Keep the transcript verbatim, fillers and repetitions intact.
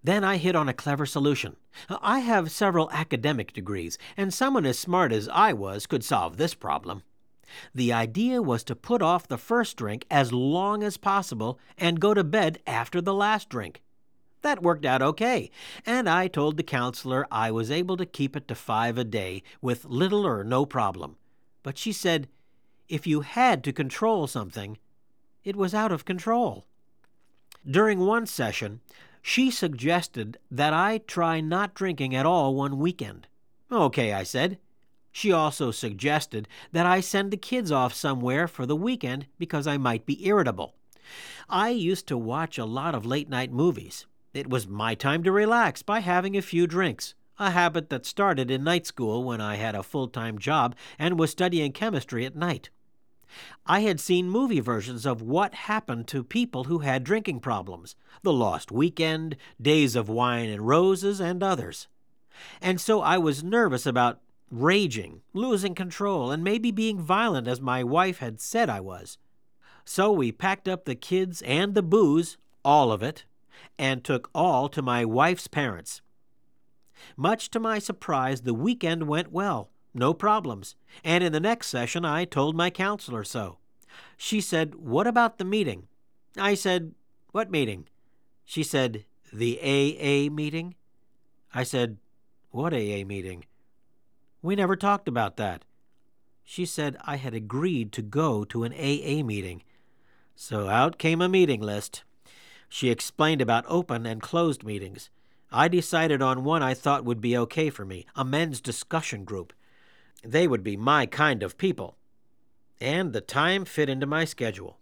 Then I hit on a clever solution. I have several academic degrees, and someone as smart as I was could solve this problem. The idea was to put off the first drink as long as possible and go to bed after the last drink. That worked out okay, and I told the counselor I was able to keep it to five a day with little or no problem. But she said, if you had to control something, it was out of control. During one session, she suggested that I try not drinking at all one weekend. Okay, I said. She also suggested that I send the kids off somewhere for the weekend because I might be irritable. I used to watch a lot of late-night movies. It was my time to relax by having a few drinks, a habit that started in night school when I had a full-time job and was studying chemistry at night. I had seen movie versions of what happened to people who had drinking problems, The Lost Weekend, Days of Wine and Roses, and others. And so I was nervous about raging, losing control, and maybe being violent as my wife had said I was. So we packed up the kids and the booze, all of it, and took all to my wife's parents. Much to my surprise, the weekend went well. No problems. And in the next session, I told my counselor so. She said, "What about the meeting?" I said, "What meeting?" She said, "The A A meeting." I said, "What A A meeting?" "We never talked about that." She said I had agreed to go to an A A meeting. So out came a meeting list. She explained about open and closed meetings. I decided on one I thought would be okay for me, a men's discussion group. They would be my kind of people. And the time fit into my schedule.